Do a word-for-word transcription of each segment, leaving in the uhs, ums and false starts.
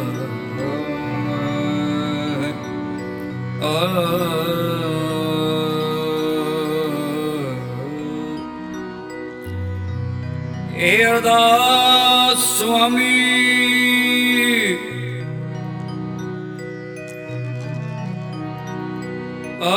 ਇਹ ਅਰਦਾਸ ਸੁਆਮੀ ਆ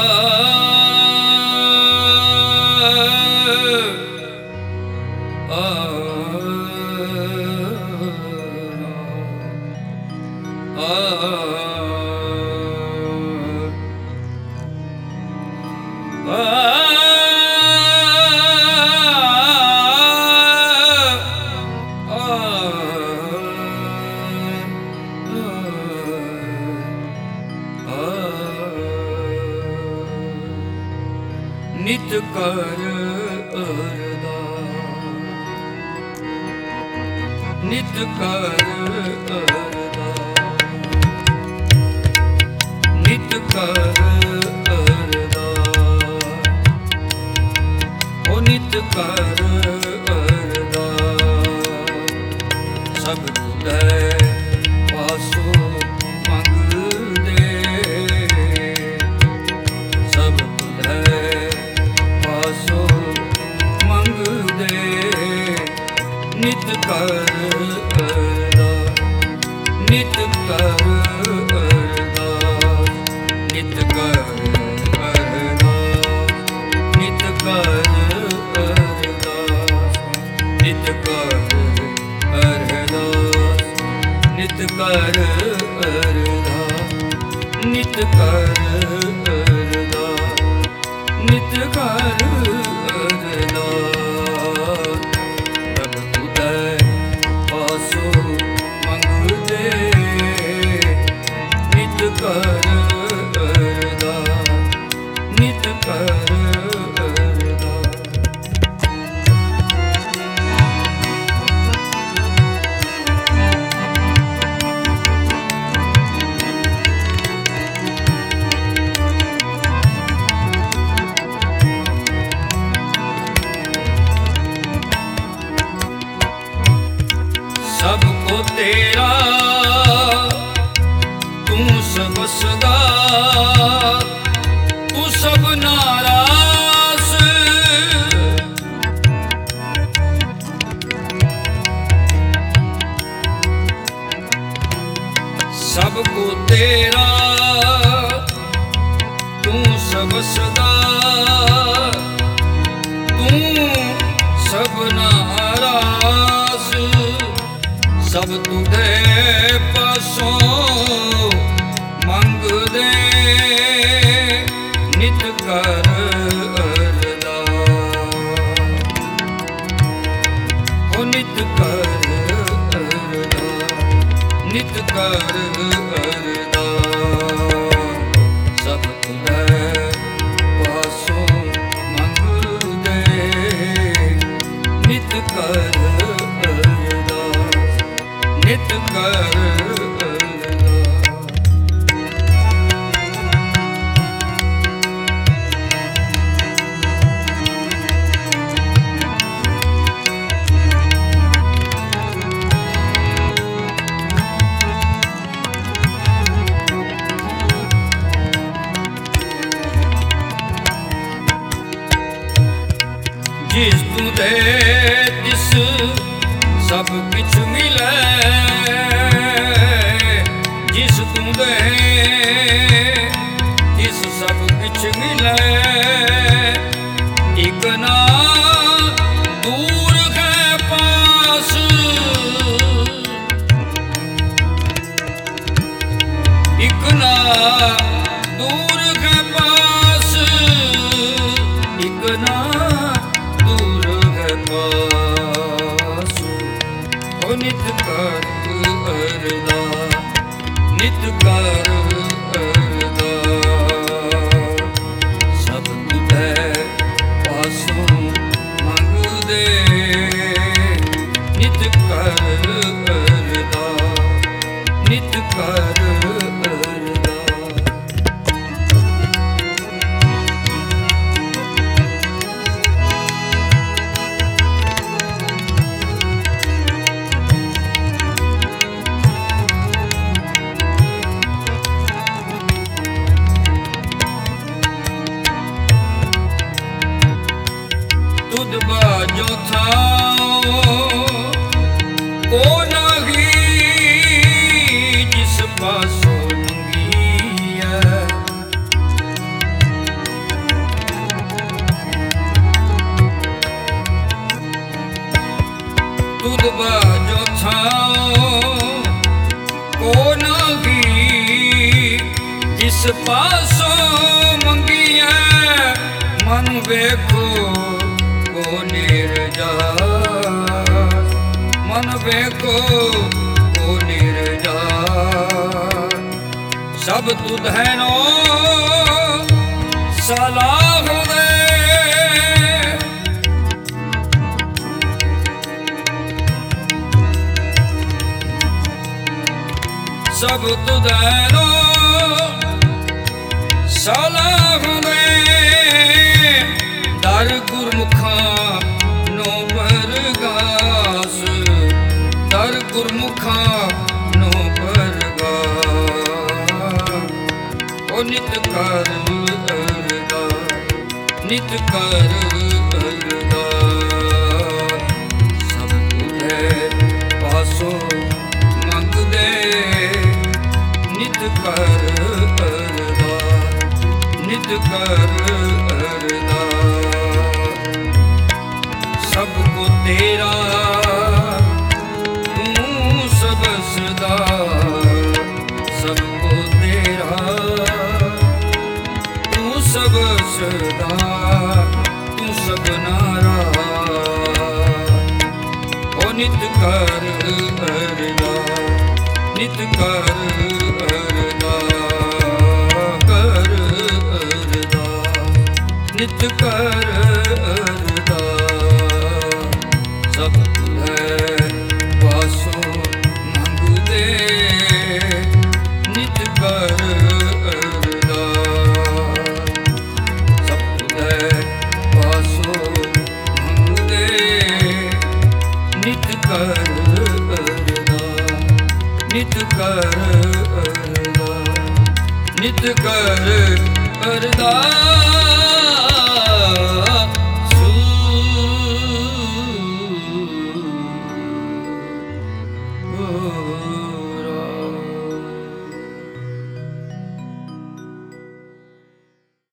ਨਿਤ ਕਰ ਅਰਦਾਸ ਨਿਤ ਕਰ ਅਰਦਾਸ ਨਿਤ ਕਰ ਅਰਦਾਸ ਓ ਨਿਤ ਕਰ ਅਰਦਾਸ ਸਭ ਤੁਧੈ ਪਾਸੋ ਮੰਗਦੇ ਸਭ ਤੁਧੈ ਪਾਸੋ ਮੰਗਦੇ ਨਿਤ ਕਰ ਅਰਦਾਸ ਨਿਤ ਕਰ ਅਰਦਾਸ ਨਿਤ ਕਰ ਅਰਦਾਸ ਨਿਤ ਕਰ ਅਰਦਾਸ ਨਿਤ ਕਰ ਅਰਦਾਸ ਨਿਤ ਕਰ ਅਰਦਾਸ ਨਿਤ ਕਰ ਅਰਦਾਸ ਨਿਤ ਕਰ ਅਰਦਾਸ ਪ੍ਰਭ ਤੁਧੈ ਪਾਸੋ ਮੰਗਦੇ ਨਿਤ ਕਰ ਅਰਦਾਸ ਨਿਤ ਕਰ ਸਭ ਕੋ ਤੇਰਾ ਤੂੰ ਸਬਸਦਾ ਤੂੰ ਸਭਨਾ ਰਾਸ ਸਭ ਕੋ ਤੇਰਾ ਤੂੰ ਸਬਸਦਾ ਤੂੰ ਸਭਨਾ ਰਾਸ ਸਭ ਤੁਧੈ ਪਾਸੋਂ ਮੰਗਦੇ ਨਿਤ ਕਰ ਅਰਦਾਸ ਓ ਨਿਤ ਕਰ ਅਰਦਾਸ ਨਿਤ ਕਰ ਅਰਦਾਸ ਸਭ ਤੁਧੈ ਪਾਸੋਂ ਮੰਗਦੇ ਨਿਤ ਕਰ ਨਿਤ ਕਰ ਜਿਸ ਤੂੰ ਦੇ ਤਿਸ ਸਭ ਕਿਛ ਮਿਲੈ ਜਿਸ ਤੂੰ ਦੇ ਤਿਸ ਸਭ ਕਿਛ ਮਿਲੈ ਇਕ ਨਾ ਦੂਰ ਹੈ ਪਾਸ ਇਕ ਨਾ ਦੂਰ ਹੈ ਪਾਸ ਇਕ ਨਾ ਦੂਰ ਹੈ ਪਾਸ ਓ ਨਿਤ ਕਰ ਅਰਦਾਸ ਨਿਤ ਕਰ ਅਰਦਾਸ ਸਭ ਤੁਧੈ ਪਾਸੋਂ ਮੰਗਦੇ ਨਿਤ ਕਰ ਅਰਦਾਸ ਨਿਤ ਕਰ ਜਿਸ ਪਾਸੋਂ ਮੰਗੀਐ ਮਨ ਵੇਖੋ ਕੋ ਨਿਰਜਾਸ, ਮਨ ਵੇਖੋ ਕੋ ਨਿਰਜਾਸ। ਸਭ ਤੁਧੈਨੋ ਸਲਾਹ ਦੇ, ਸਭ ਤੁਧੈਨੋ ਸਲਾਹ ਦੇ। ਦਰ ਗੁਰਮੁਖਾਂ ਨੋ ਪਰਗਾਸ, ਦਰ ਗੁਰਮੁਖਾਂ ਨੋ ਪਰਗਾਸ। ਓ ਨਿਤ ਕਰ ਅਰਦਾਸ, ਨਿਤ ਕਰ ਅਰਦਾਸ। ਸਭ ਤੁਧੈ ਪਾਸੋਂ ਮੰਗਦੇ ਨਿਤ ਕਰ ਅਰਦਾਸ, ਨਿਤ ਕਰ ਅਰਦਾਸ। ਸਭ ਕੋ ਤੇਰਾ ਤੂੰ ਸਬਸਦਾ, ਸਭ ਕੋ ਤੇਰਾ ਤੂੰ ਸਬਸਦਾ, ਤੂੰ ਸਭਨਾ ਰਾਹ। ਓ ਨਿਤ ਕਰ ਅਰਦਾਸ, ਨਿਤ ਕਰ ਅਰਦਾਸ, ਕਰ ਅਰਦਾਸ, ਨਿਤ ਕਰ ਅਰਦਾਸ। ਸਭ ਤੁਧੈ ਪਾਸੋਂ ਮੰਗਦੇ ਨਿਤ ਕਰ ਅਰਦਾਸ। ਸਭ ਤੁਧੈ ਪਾਸੋਂ ਮੰਗਦੇ ਨਿਤ ਕਰ ਅਰਦਾਸ, ਨਿਤ ਕਰ ਅਰਦਾਸ, ਨਿਤ ਕਰ ਅਰਦਾਸ।